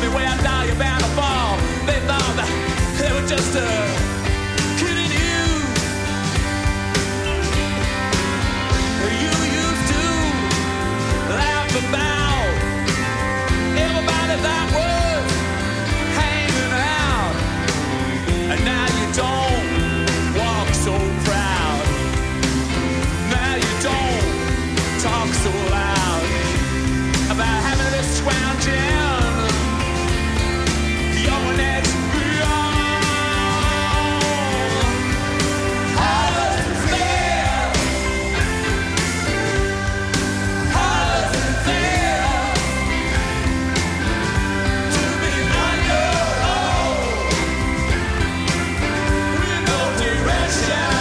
me where I die, you're bound to fall. They thought that they were just kidding you. You used to laugh about everybody that was hanging out, and now you don't walk so proud. Now you don't talk so loud about having this scrounging your next beyond. How does it feel? How does it feel to be on your own with no direction?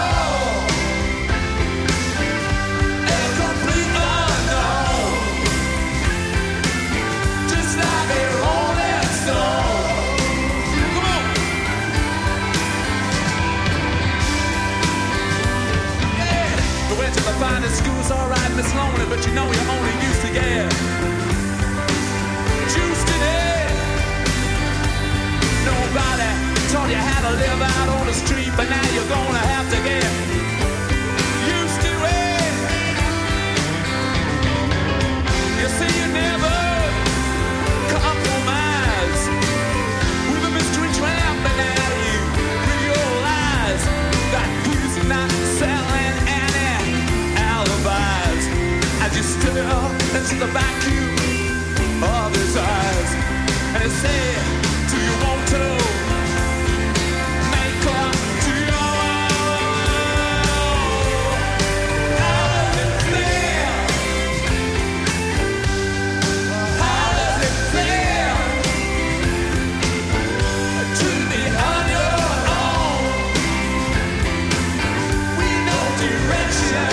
The finest school's alright and it's lonely, but you know you're only used to juiced in it. Nobody taught you how to live out on the street, but now you're gonna have to get used to it. You see, you never compromise with a mystery trampling at you with your lies that he's not selling alibis as you stare into the vacuum of his eyes and he say, do you want to make up to your how does it feel? How does it feel to be on your own with no direction?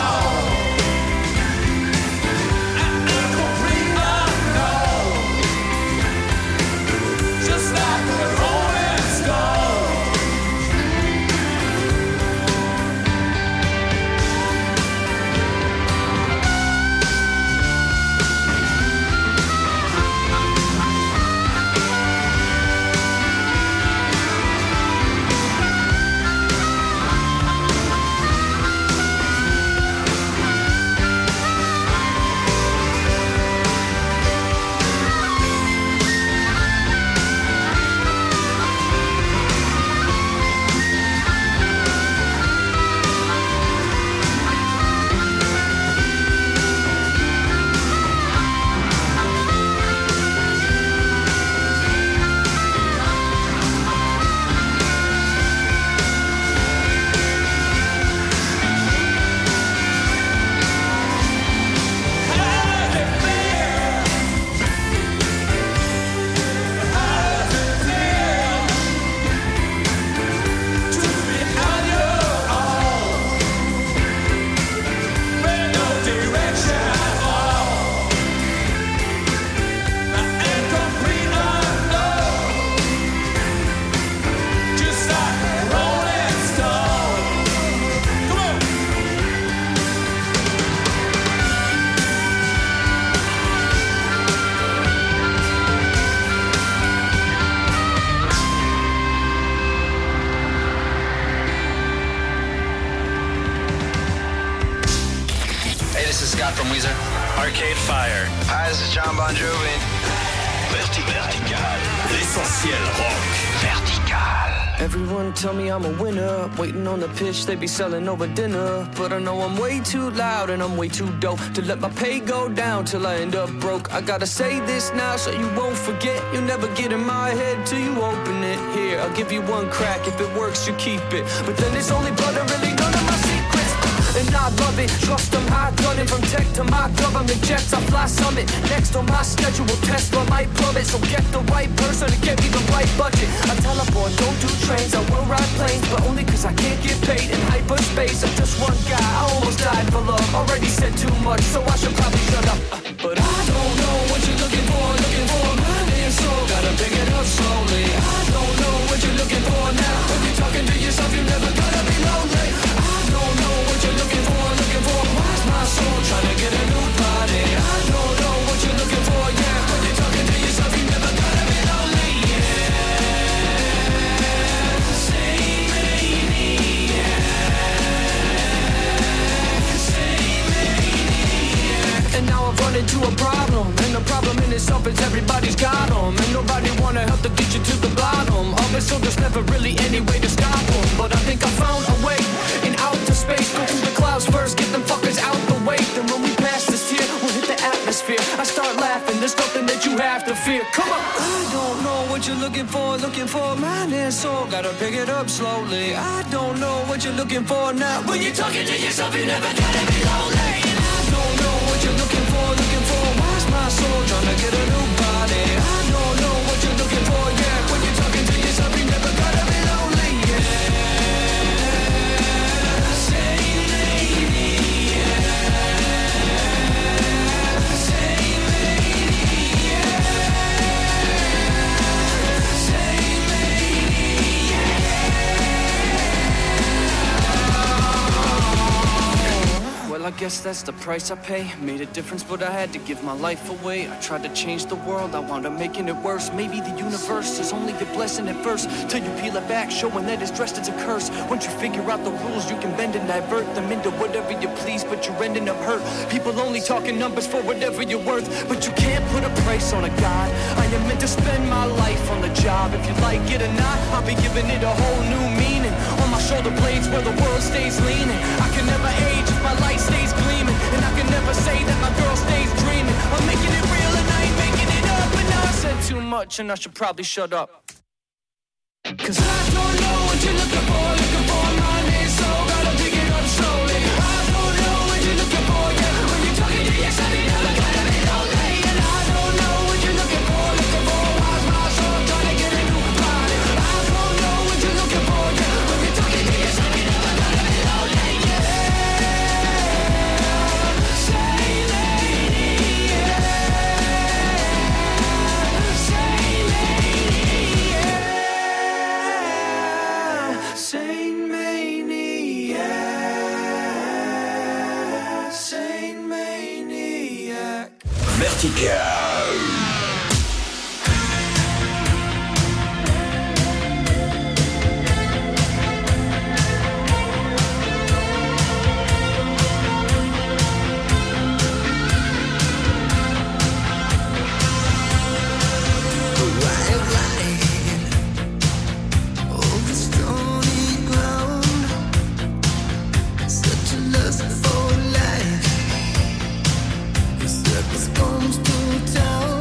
From Weezer. Arcade Fire. Hi, this is John Bon Jovi. Vertical. L'essentiel rock. Vertical. Everyone tell me I'm a winner. Waiting on the pitch, they be selling over dinner. But I know I'm way too loud and I'm way too dope to let my pay go down till I end up broke. I gotta say this now so you won't forget. You'll never get in my head till you open it. Here, I'll give you one crack. If it works, you keep it. But then it's only butter, really none of my secrets. And I love it, trust them, I done it. From tech to my government jets, I fly summit. Next on my schedule, Tesla might plummet. So get the right person to get me the right budget. I teleport, don't do trains, I will ride planes. But only cause I can't get paid in hyperspace. I'm just one guy, I almost died for love. Already said too much, so I should probably shut up. But I don't know what you're looking for mind and soul, gotta pick it up slowly. I don't know what you're looking for now. If you're talking to yourself, you're never gonna be lonely. I don't know what you're looking for. Why's my soul trying to get a new body? I don't know what you're looking for, yeah. When you're talking to yourself, you never got And now I've run into a problem, and the problem in itself is everybody's got them, and nobody wanna help to get you to the bottom of it, so there's never really any way to stop them. But I think I found a way in outer space. Go through the clouds first, get them fuckers out the way. Then when we pass this tier, we'll hit the atmosphere. I start laughing, there's nothing that you have to fear. Come on! I don't know what you're looking for mind and soul, gotta pick it up slowly. I don't know what you're looking for now. When you're talking to yourself, you never gotta be lonely. I don't know what you're looking for. Why's my soul trying to get a new body? I don't know what you're looking for, yeah. When you're talking to yourself, you never gotta be lonely, yeah. Say lady, yeah. Say lady, yeah. Say lady, yeah. Well, I guess that's the price I pay. Made a difference, but I had to give my life away. I tried to change the world, I wound up making it worse. Maybe the universe is only a blessing at first, till you peel it back, showing that it's dressed as a curse. Once you figure out the rules, you can bend and divert them into whatever you please, but you're ending up hurt. People only talking numbers for whatever you're worth, but you can't put a price on a God. I am meant to spend my life on the job. If you like it or not, I'll be giving it a whole new meaning. On my shoulder blades where the world stays leaning. I can never age if my light stays gleaming, and I can never say that my girl stays dreaming. I'm making it real and I ain't making it up. And now I said too much and I should probably shut up. Cause I don't know what you're looking for mind and soul, gotta pick it up slowly. I don't know what you're looking for, yeah. When you're talking to yourself, you never gotta be lonely. And I don't know what you're looking for, why's my soul trying to get a new body? I don't know what you're looking for, yeah. When you're talking to yourself, you never gotta be lonely, yeah. Vertical. Storms to town.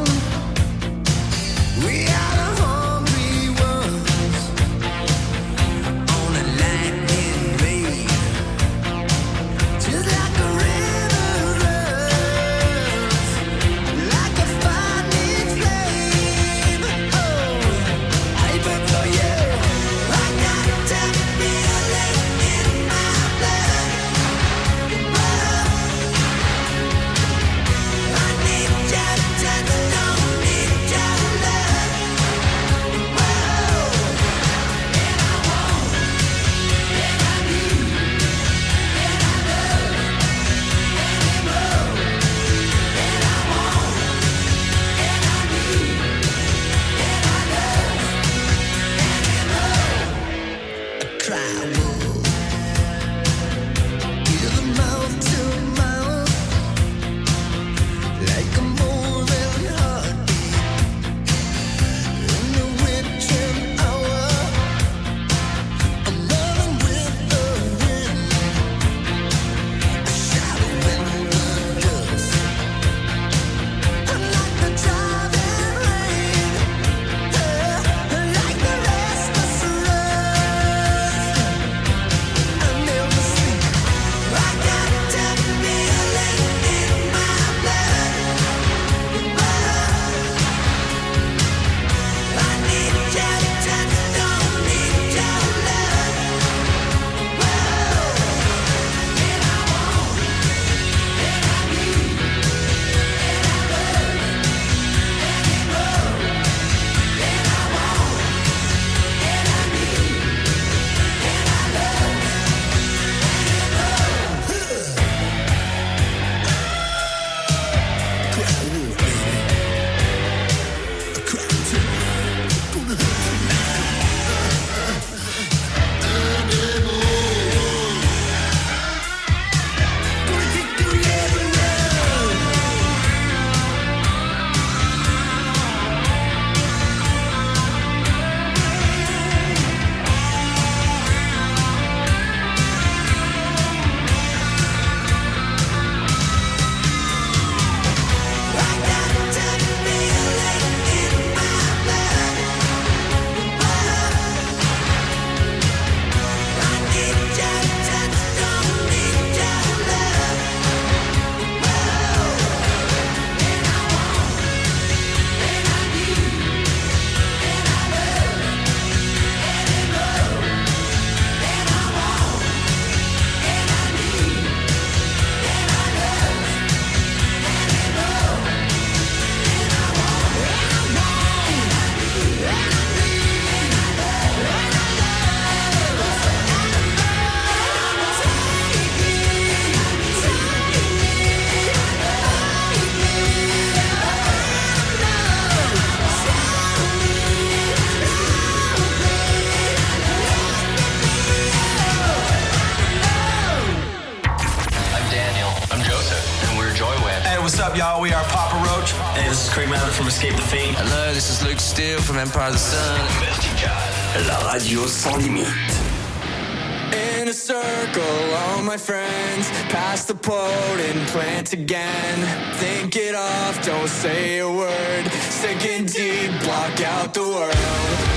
up, y'all? We are Papa Roach. Hey, this is Craig Mallett from Escape the Fate. Hello, this is Luke Steele from Empire of the Sun. Vertical, la radio sans limite. In a circle, all my friends pass the pot and plant again. Think it off, don't say a word. Sinking deep, block out the world.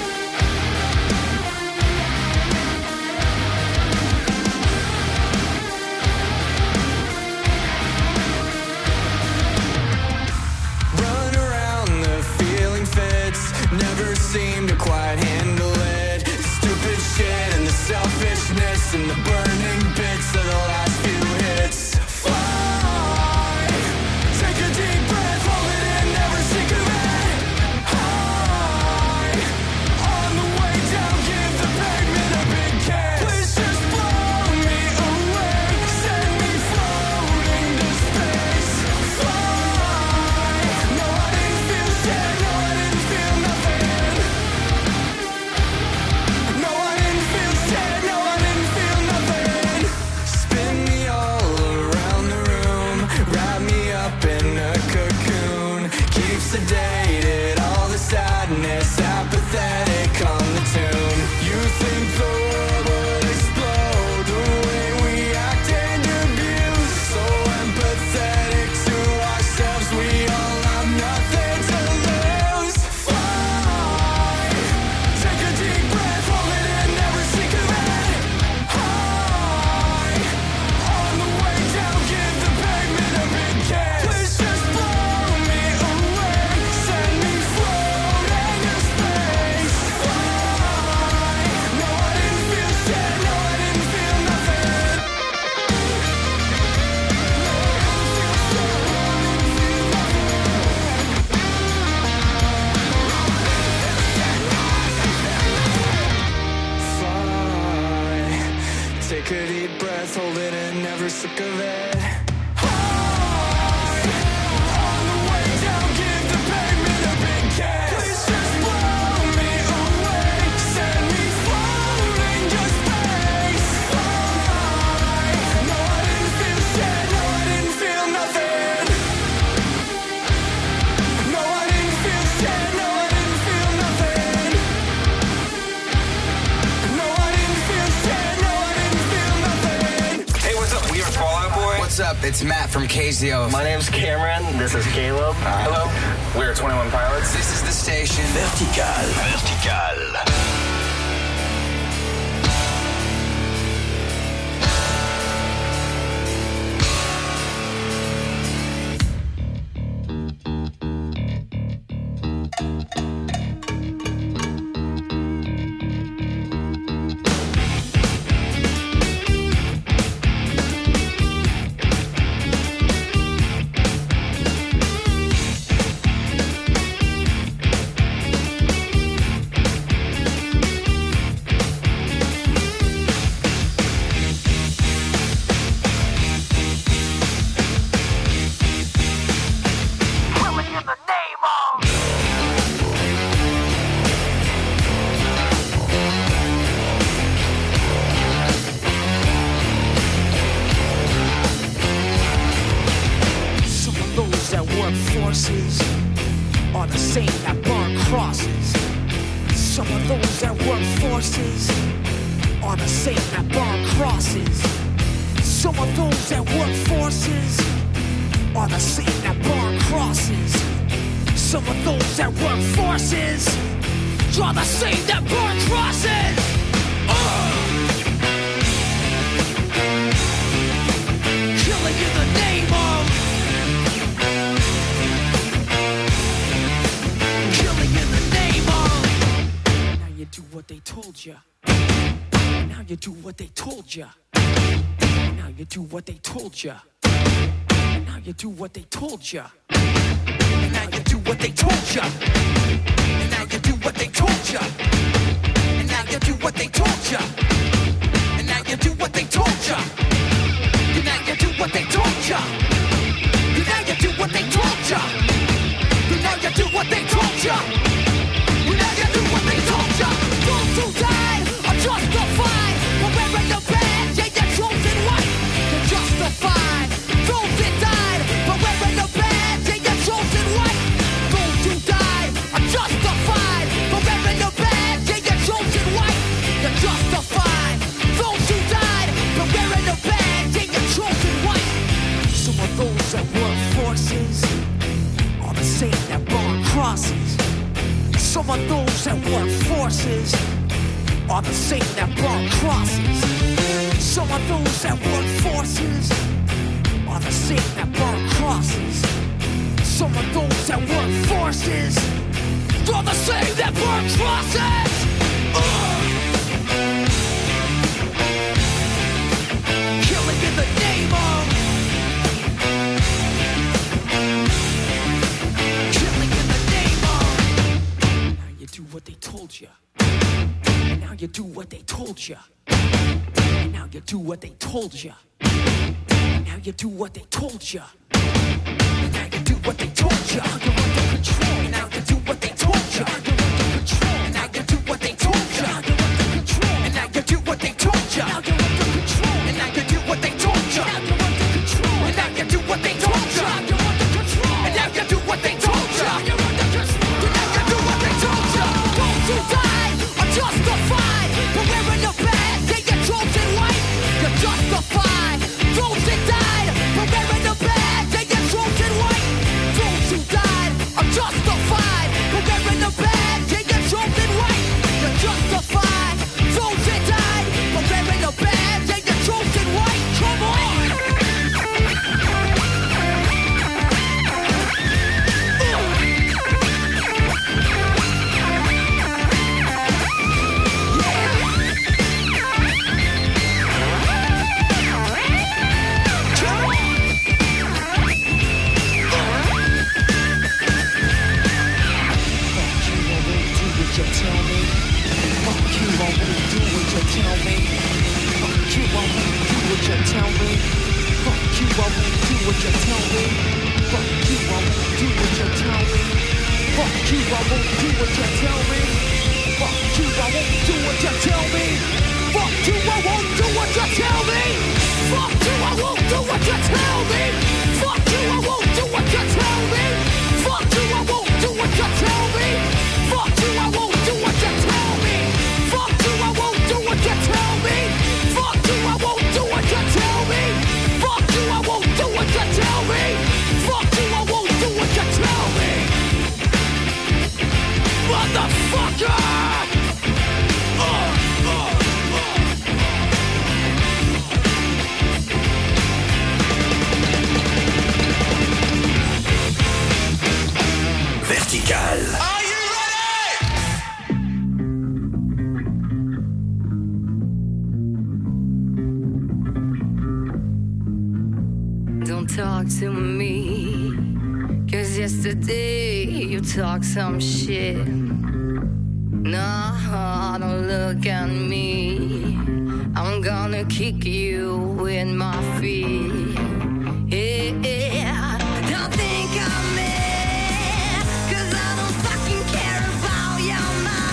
Never seem to quite handle it. Stupid shit and the selfishness and the burning bits of the last few hits. Fly, take a deep breath, hold it in, never sink of it. High, on the way down, give the pavement a big kiss. Please just blow me away, send me floating to space. Fly, no I didn't feel shit, no I didn't feel nothing. Sedated, all the sadness, apathetic on the tune. You think the world would explode the way we act and abuse. So empathetic to ourselves, we all have nothing to lose. Fly, take a deep breath, hold it in, never sink of it. High, on the way down, give the pavement a big kiss. Please just blow me away. Send me floating in space. Fly. No, I didn't feel shit. No, I didn't feel nothing. Fly. Take a deep breath, hold it in, never sick of it. High. On the way down, give the pavement a big kiss. Please just blow me away. Send me floating to space. Fly. No, I didn't feel shit. No, I didn't feel nothing. No, I didn't feel shit. No, I didn't feel nothing. No, I didn't feel shit. No, I didn't feel nothing. Hey, what's up? We are Fall Out Boy. What's up? It's Matt from KZO. My name's Cameron. This is Caleb. Hello. We're 21 Pilots. This is the station. Vertical, vertical. forces are the same that burn crosses. Some of those that work forces are the same that burn crosses. Some of those that work forces are the same that burn crosses. Some of those that work forces are the same that burn crosses. Killing in the name of. Killing in the name of. Now you do what they told you. Now you do what they told you. Now you do what they told you. Now you do what they told you. Now you do what they told you. And now you do what they told you. And now you do what they told you. And now you do what they told you. And now you do what they told you. And now you do what they told you. And now you do what they told you. And now you do what they told you. Those who died are justified. But wearing the badge, yeah, you're chosen white. You're justified. Those that died, but wearing the badge. of those that work forces are the same that burn crosses. Some of those that work forces are the same that burn crosses. Some of those that work forces are the same that burn crosses. Killing in the name of. Killing in the name of. Now you do what they told you. And now you do what they told you. And now you do what they told you. And now you do what they told you. And now you do what they told you. You're under control. And now you do what they told you. You're under control. And now you do what they told you. You're under control. And now you do what they told you. Now you're under control. And now you do what they told you. Now you're under control. And now you do what they told you. You're under control. And now you do what they told you. You're under control. And now you do what they told you. Those who died are justified for wearing the badge. They get chosen white. You're justified. Those that died for wearing the badge. They get chosen white. Those who died are justified for wearing the badge. They get chosen white. You're justified. Those that died for wearing the badge. They get chosen white. Come on. Talk some shit. No, don't look at me. I'm gonna kick you in my feet. Yeah, don't think I'm mad, 'cause I don't fucking care about your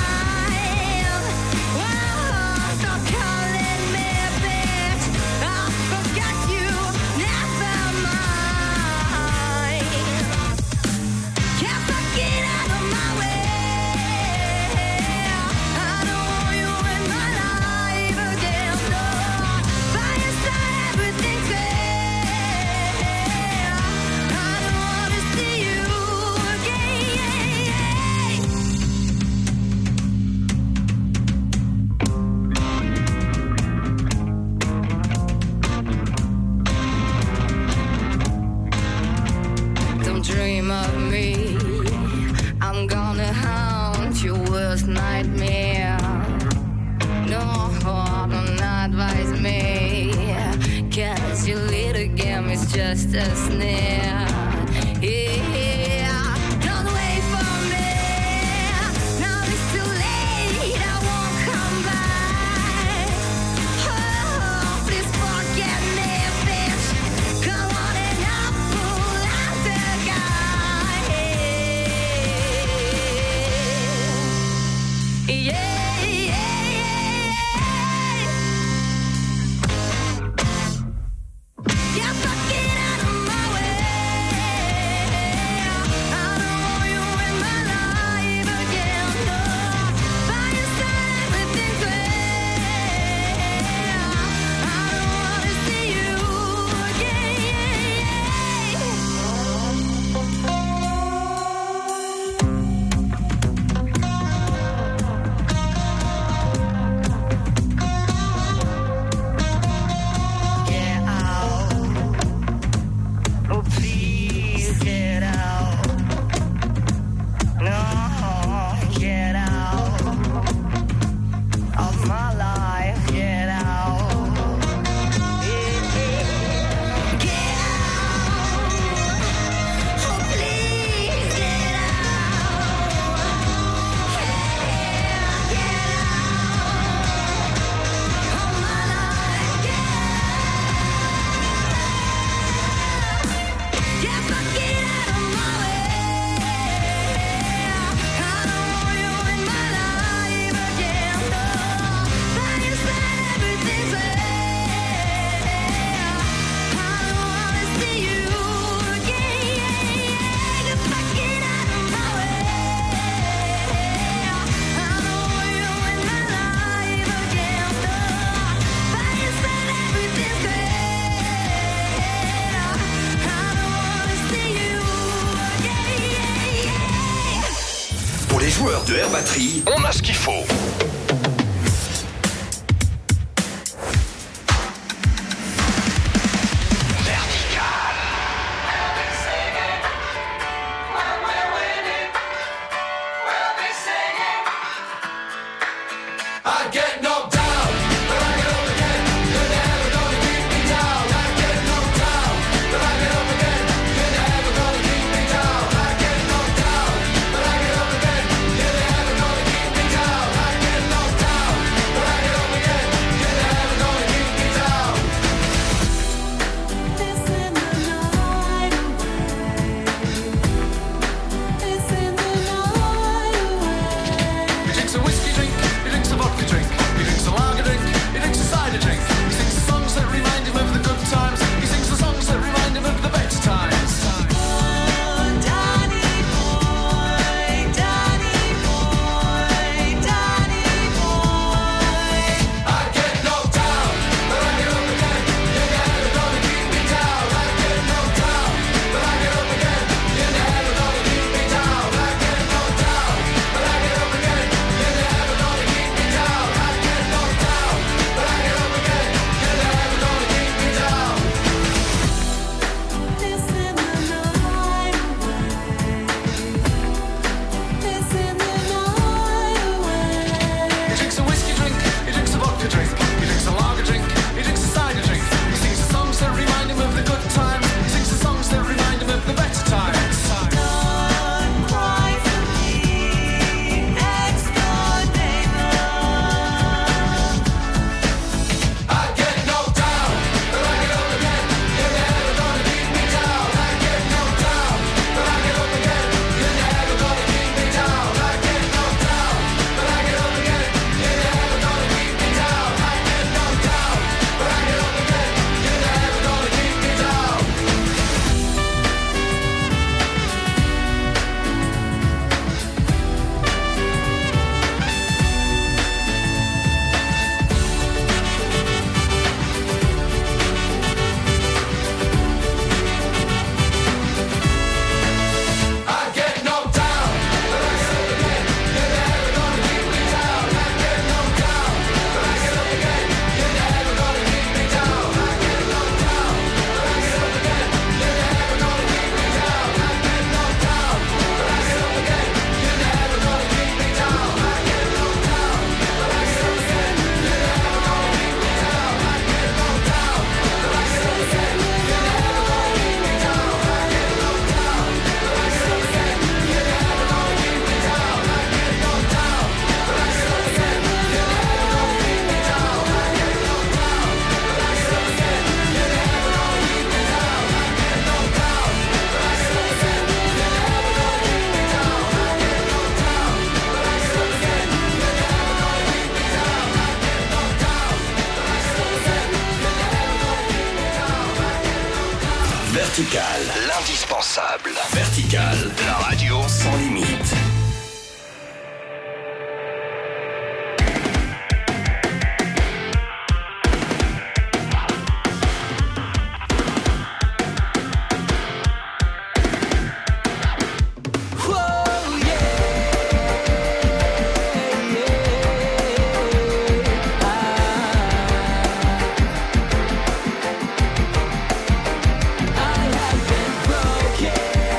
mind. Whoa, stop calling me bitch. I forgot you, never mind. Can't get out of my way. I don't want you in my life again. No, by your side, everything's fair. I don't wanna see you again. Don't dream of me. I'm gonna haunt your worst nightmare. No, don't advise me, 'cause your little game is just a snare. Yeah, don't wait for me. Now it's too late, I won't come back. Oh, please forget me, bitch. Come on and I'll pull out the guy. Yeah, yeah, yeah. Yeah, fuck it out of my way. get out. No, get out of my life. Get out. Get out. Oh, please get out. Get out of my life. Get fucking out of my way. I don't want you in my life again. No, by your side everything's fair. I don't wanna see you again. Get fucking out of my way. I don't want you in my life again. No, by your side everything's fair. I don't wanna see you again. Pour les joueurs de Air Batterie, on a ce qu'il faut. I get knocked down, but I get up again. You're never gonna keep me down. I get knocked down, but I get up again. You're never gonna keep me down. I get knocked down, but I get up again. You're never gonna keep me down. I get knocked down, but I get up again. You're never gonna keep me down. This in the night away. This in the night away. He drinks a whiskey drink, he drinks a vodka drink, he drinks a lager drink, he drinks a cider drink. He sings the songs that remind him of the good times. He sings the songs that remind him of the better times. Oh, Danny boy, Danny boy, Danny boy. I get knocked down, but I get up again. You're never gonna keep me down. I get knocked down, but I get up again. You're never gonna keep me down. I get knocked down, but I get up again. You're never gonna keep me down. I get knocked down, but I get up again. You're never gonna keep me down. This in the night away. This in the night away. He drinks a whiskey drink, he drinks a vodka drink, he drinks a lager drink, he drinks a cider drink. He sings the songs that remind him of the good times. He sings the songs that remind him of the better times. Don't cry for me, ex-door neighbor. I get knocked down, but I get up again. You're never gonna keep me down. I get knocked down, but I get up again. You're never gonna keep me down. I get knocked down, but I get up again. You're never gonna keep me down. I get knocked down, but I get up again. You're never gonna keep me down. I get knocked down, but I get up again. You're never gonna keep me down. I get knocked down, but I get up again. You're never gonna keep me down. I get knocked down, but I get up again. You're never gonna keep me down. I get knocked down, but I get up again. You're never gonna keep me down. I get knocked down, but I get up again. You're never gonna keep me down. I get knocked down, but I get up again. You're never gonna keep me down. I get knocked down, but I get up again. You're never gonna keep me down. I get knocked down, but I get up again. You're never gonna keep me down. I get knocked down, but I get up again. You're never gonna keep me down. I get knocked down, but I get up again. You're never gonna keep me down. I get knocked down, but I get up again. You're never gonna keep me down. I get knocked down, but I get up again. You're never gonna keep me down. I get knocked down. Vertical, l'indispensable. Vertical, la radio sans limite. I have been broken.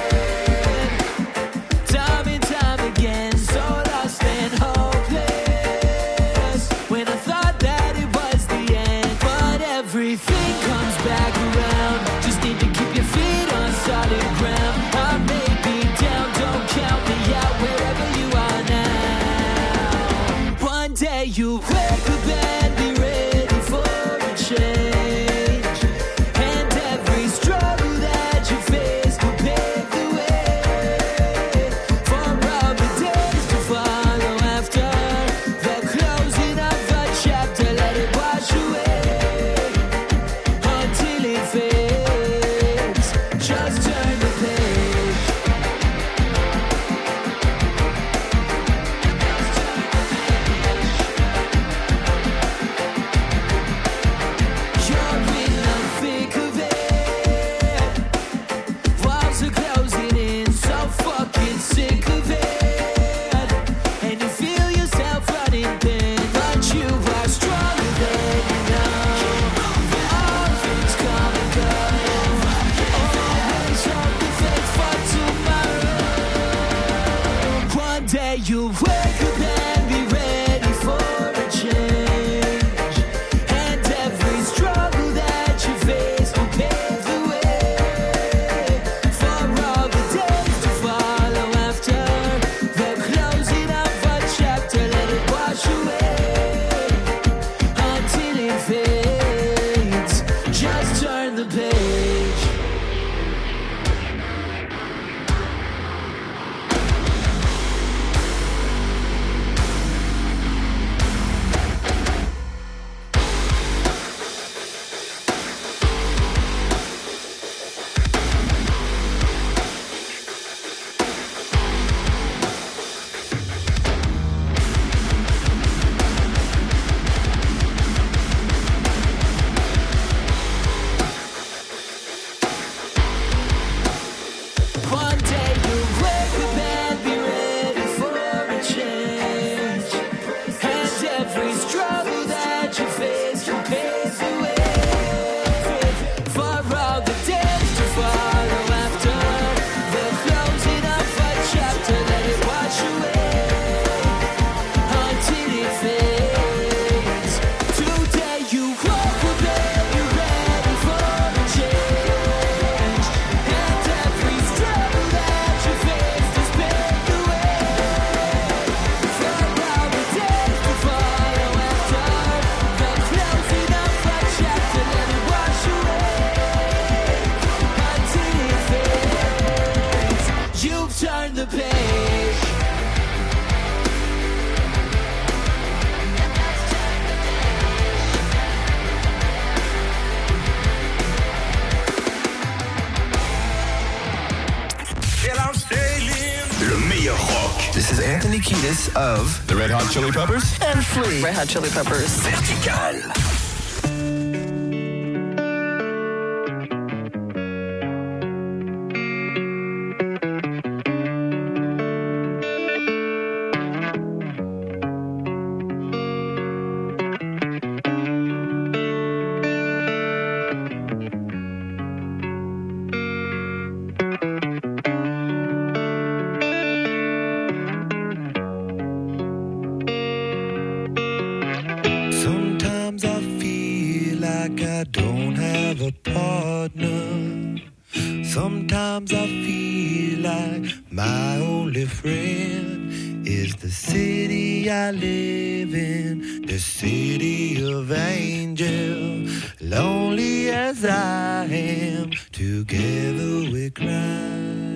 you wake up and be ready for a change, and every struggle that you face will pave the way for all the days to follow after the closing of a chapter. Let it wash away until it fades. Just turn the page. One day you'll wake up and be ready for a change, and every struggle that you face will pave the way for all the days to follow after the closing of a chapter. Let it wash away until it fades. Today you woke up and you're ready for a change, and every struggle that you face is paved the way for all the days to follow after the closing of a chapter. Let it wash away until it fades. You've turned the page. Le meilleur rock. This is Anthony Kiedis of The Red Hot Chili Peppers and Flea. Red Hot Chili Peppers. Vertical. Sometimes I feel like I don't have a partner. Sometimes I feel like my only friend is the city I live in, the city of angel. Lonely as I am, together we cry.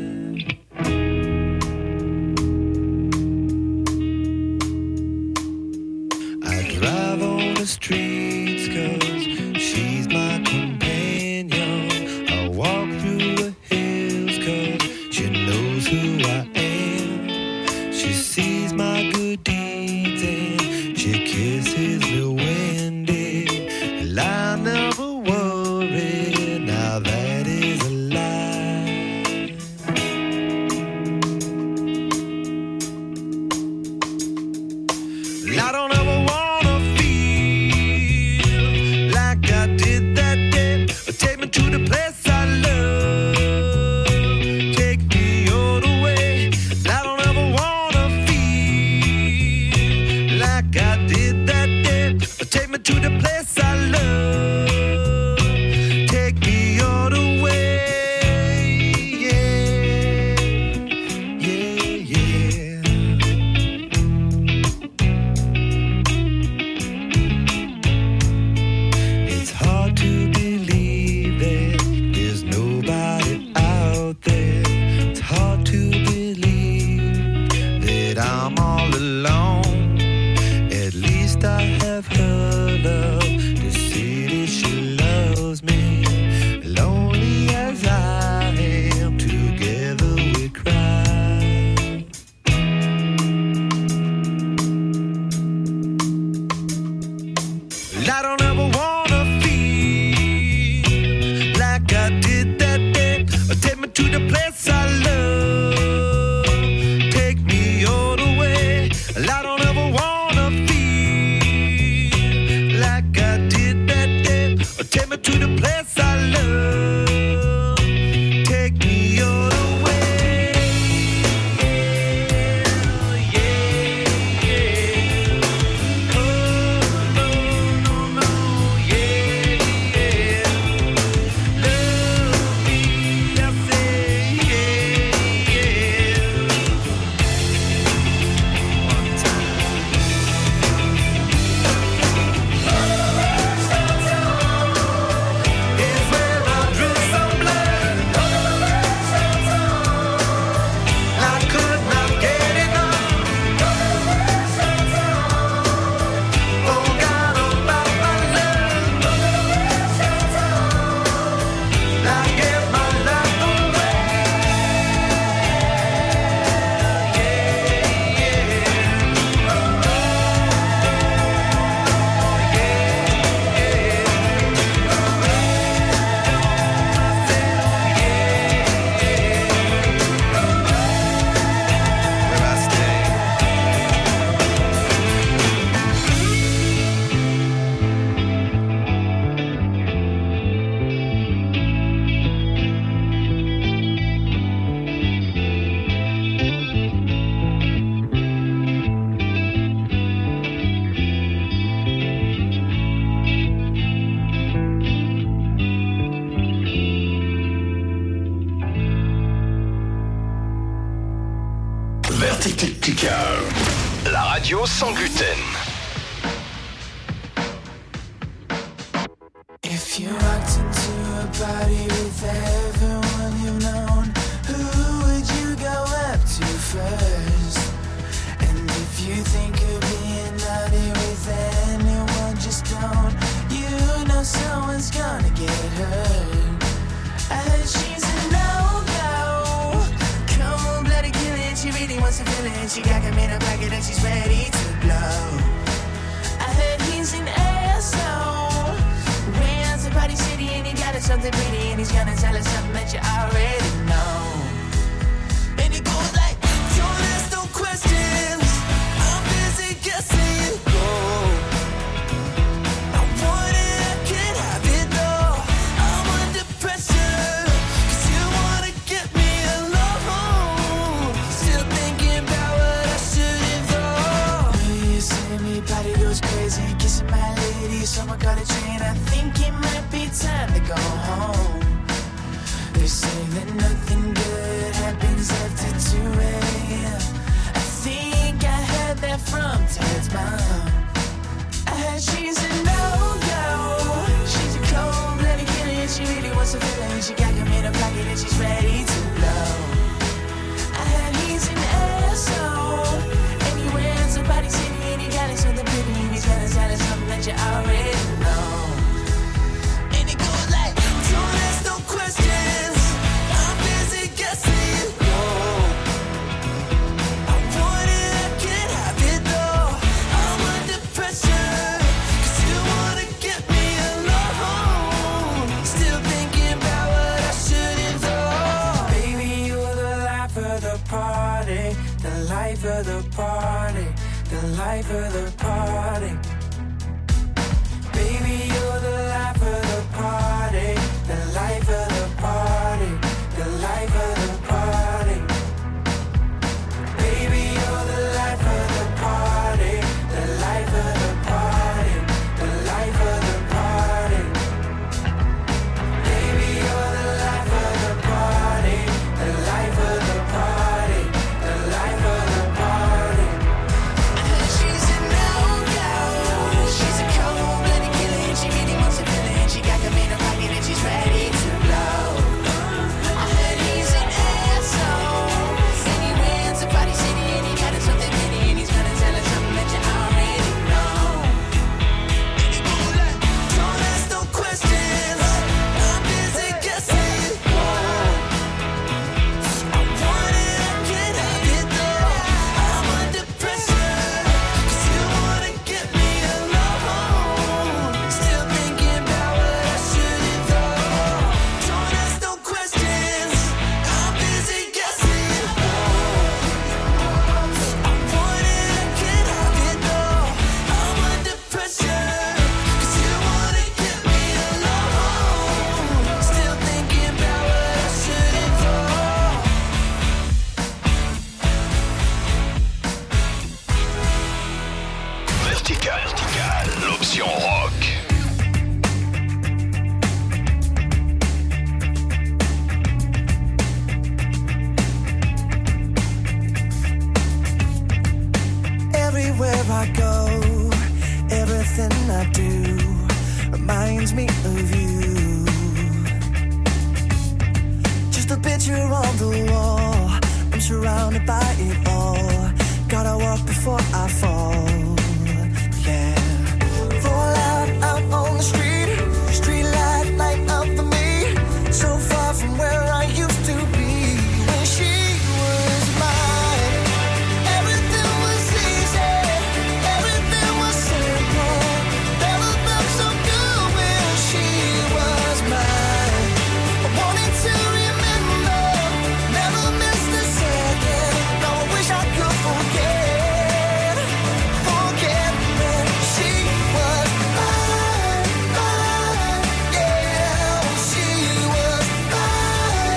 I drive on the streets 'cause she's my companion. I walk through the hills 'cause she knows who I am. She sees my good deeds and she kisses me windy. And I never worry, now that is a lie. I don't ever wanna feel like I did that day. Take me to the place I love. Take me all the way. I don't ever wanna feel like I did that day. Take me to the place I love. Take me all the way. Yeah, yeah, yeah. It's hard to believe that there's nobody out there. It's hard to believe that I'm all alone. At least I have her love. The city, she loves me. Lonely as I am, together we cry. I don't ever wanna feel like I did that day. Take me to the place I love. Take me all the way. I Vertical. La radio sans gluten. If you walked into a party with everyone you've known, who would you go up to first? And if you think of being naughty with anyone, just don't. You know someone's gonna get hurt. I heard she's a no-go, cold-blooded killer. She really wants to feel it. She got him in her pocket and she's ready to blow. I heard he's an asshole. Ran's a party city and he got us something pretty, and he's gonna tell us something that you already know. And it goes like, don't ask no questions, I'm busy guessing. I want it, I can't have it though. I'm under pressure, 'cause you wanna get me alone. Still thinking about what I should've done. You see me, body goes crazy, kissing my lady, someone got a train. I think it might be time to go home. They say that nothing good happens after 2 a.m. I think I heard that from Ted's mom. I heard she's a no-go, she's a cold-blooded killer, and she really wants to feel it. She got him in her pocket and she's ready to blow. I heard he's an asshole, and he wears a body city, and he got us something pretty, and he's gonna tell us something that you already know. And it goes like, don't ask no questions, I'm busy guessing. I want it, I can't have it though. I'm under pressure, 'cause you wanna get me alone. Still thinking about what I should've done. Baby, you're the life of the party, the life of the party, the life of the party. Baby, you're the life of the party, the life of the party, the life of the party. Baby, you're the life of the party, the life of the party, the life of the party. Baby, you're the life of the party, the life of the party, the life of the party. I heard she's a no-go, she's a cold-blooded killer, and she really wants to feel it. She got him in her pocket and she's ready to blow. I heard he's an asshole, and he wears a party city, and he got us something pretty, and he's gonna tell us something that you already know. And it goes like, don't ask no questions, I'm busy guessing. I want it, I can't have it though. I'm under pressure, 'cause you wanna get me alone. Still thinking about what I should've done. Don't ask no questions, I'm busy guessing. I want it, I can't have it though. I'm under pressure, 'cause you wanna get me alone. Still thinking about what I should've done. Vertical. L'option rock. Everywhere I go, everything I do reminds me of you. Just a picture on the wall, I'm surrounded by it all. Gotta walk before I fall, yeah. Fall out on the street light up for me. So far from where I used to be. When she was mine, everything was easy, everything was simple. Never felt so good when she was mine. I wanted to remember, never missed a second. Now I wish I could forget when she was mine, yeah. When she was mine,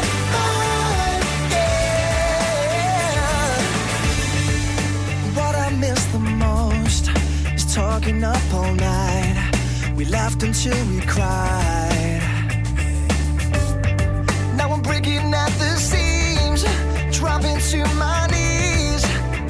yeah. What I miss the most is talking up all night. We laughed until we cried. Now I'm breaking at the seams, dropping to my knees.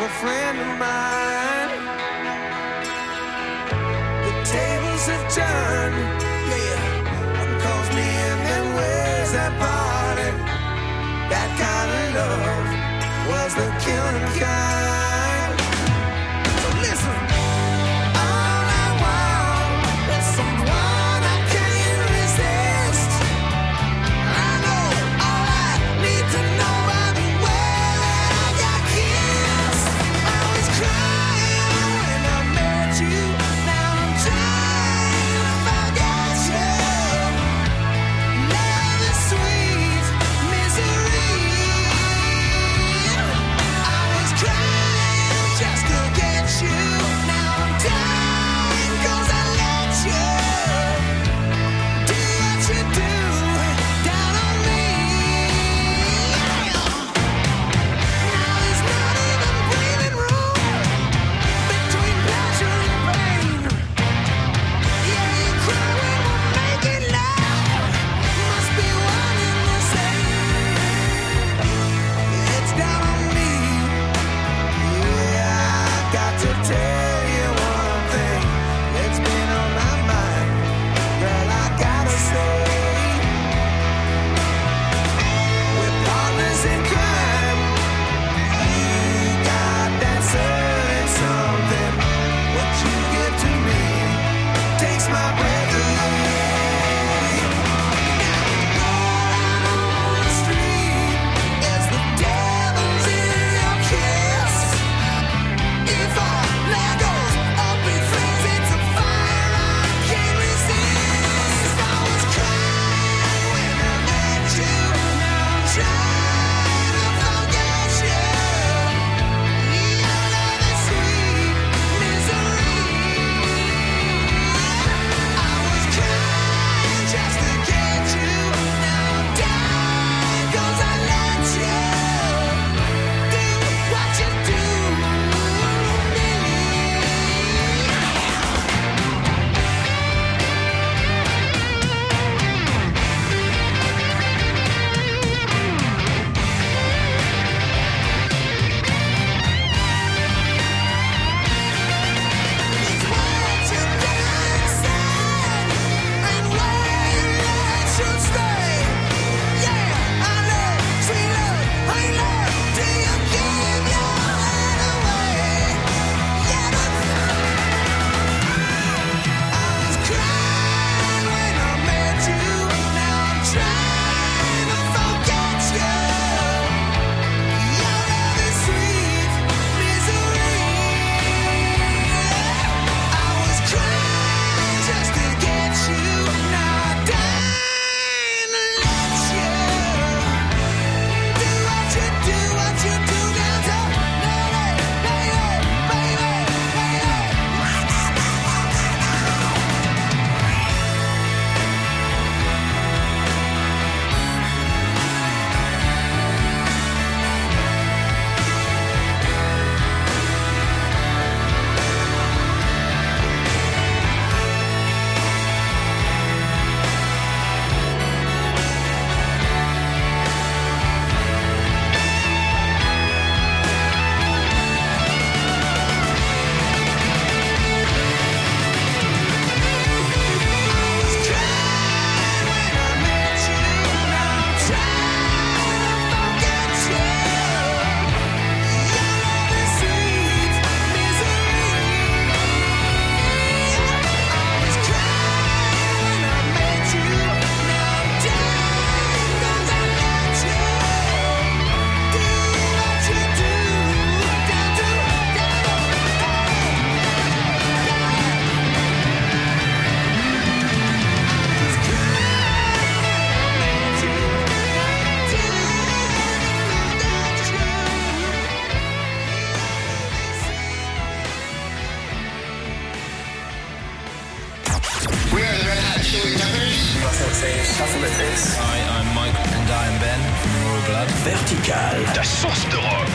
a friend of mine. The tables have turned, yeah. One calls me and then where's that party? That kind of love was the killing kind. So listen, all I want is someone I can't resist. I know all I need to know by the way that I got kissed. I was crying when I met you. Now I'm trying to forget you. Love is sweet misery. I was crying just to get you. Now I'm dying 'cause I let you do what you do down on me. Now there's not even breathing room between pleasure and pain. Yeah, you cry when we're making love. Must be one and the same. It's down on me. Yeah, I got to tell you one thing. It's been on my mind. Girl, I gotta say, we're partners in crime. You got that certain something. What you give to me takes my breath away. Rolling on the street is the devil's in your kiss. If our love goes up in flames, it's a fire I can't resist. I was crying when I met you. Now I'm trying to forget you. Your love is sweet misery. I was crying just to get you. Now I'm dying 'cause I let you do what you do to me. It's what you done said and where it should stay. Yeah, I love, sweet love, honey love. Do you give your heart away? Yeah, but I was crying when I met you. Now I'm trying to forget you. Your love is sweet misery. I was crying just to get you. Now I'm dying to let you do what you do down to Hi, I'm Mike. And I'm Ben from Royal Blood. Vertical, ta source de rock.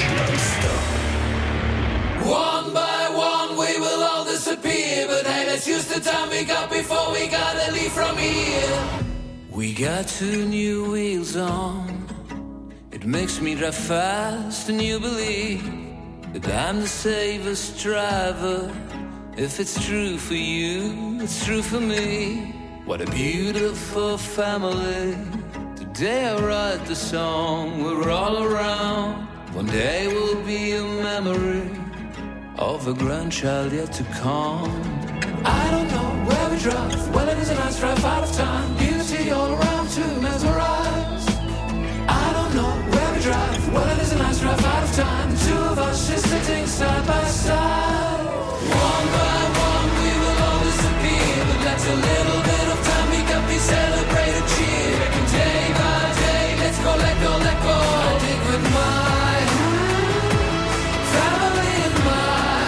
One by one we will all disappear. But hey, let's use the time we got before we gotta leave from here. We got 2 new wheels on. It makes me drive fast and you believe that I'm the safest driver. If it's true for you, it's true for me. What a beautiful family. Today I write the song, we're all around. One day we'll be a memory of a grandchild yet to come. I don't know where we drive, well it is a nice drive out of time. Beauty all around to mesmerize. I don't know where we drive, well it is a nice drive out of time. The two of us just sitting side by side. One by one we will all disappear, but let's a little bit of time we can be celebrated, cheer. And day by day, let's go, let go, let go. I dig with my family and my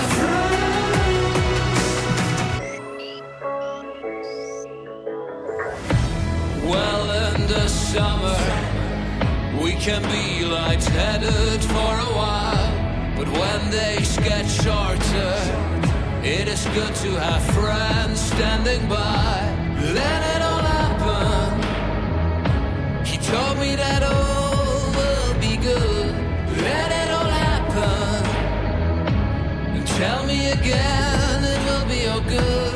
friends. Well, in the summer we can be lightheaded for a while, but when days get shorter, it is good to have friends standing by. Let it all happen. He told me that all will be good. Let it all happen. And tell me again it will be all good.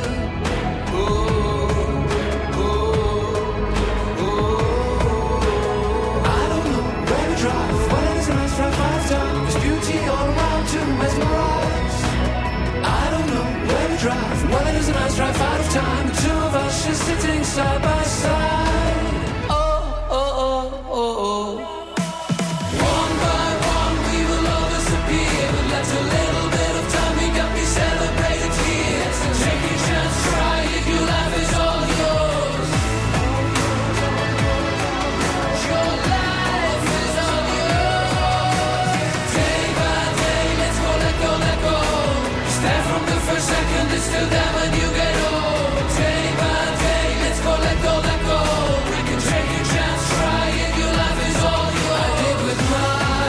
I don't know where to drive. Well, it is a nice drive five times. There's beauty all around to mesmerize. I don't know where to drive. Well, it is a nice drive out of time. The two of us just sitting side by side. Oh, oh, oh, oh, oh. One by one we will all disappear, but let's a little bit of time we can be celebrated here. So take your chance, try it, your life is all yours. Your life is all yours. Day by day, let's go, let go, let go. Start from the first second, it's still there when you get old. Day by day, let's go, let go, let go. You can take your chance, try it, your life is all yours. I did with my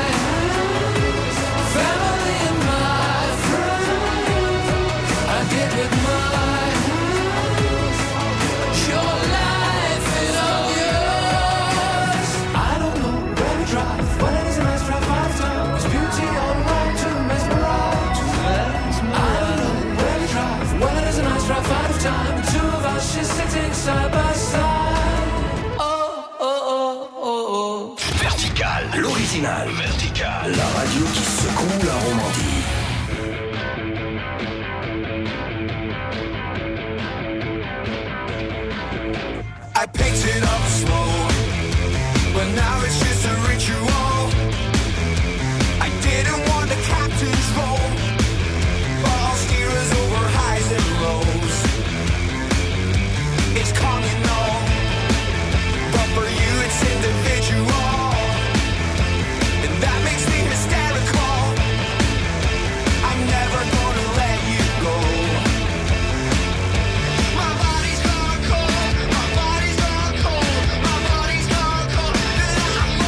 family and my friends. I did with my your life is all yours. I don't know where to drive, but it is a nice drive five times. There's beauty all around to mesmerize. I don't know where to drive, well it is a nice drive out of time. The two of us just sitting side by side. Oh, oh, oh, oh, oh. Vertical, l'original. Vertical, la radio qui secoue la Romandie. I picked it up slow, but now it's just a ritual. I didn't want the captain's role, but I'll steer us over highs and lows. It's communal, but for you it's individual, and that makes me hysterical. I'm never gonna let you go. My body's gone cold, my body's gone cold, my body's gone cold, and I'm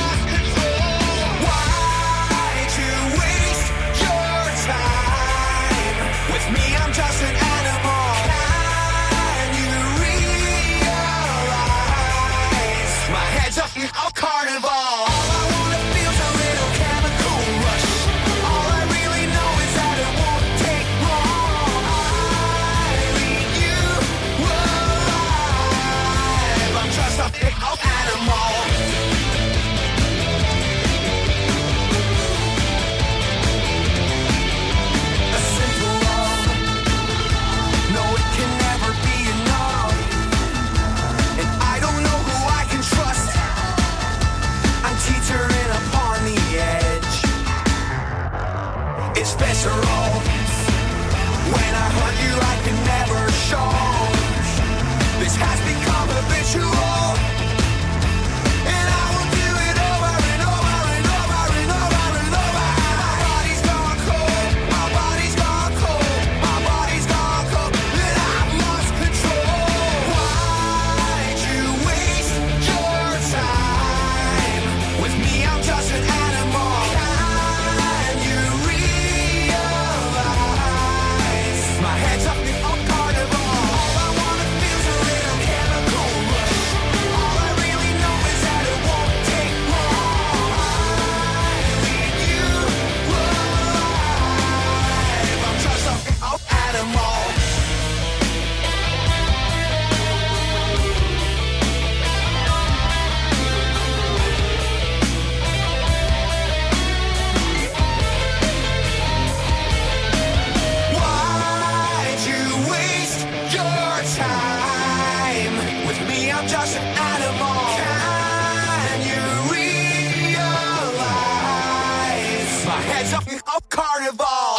Carnival.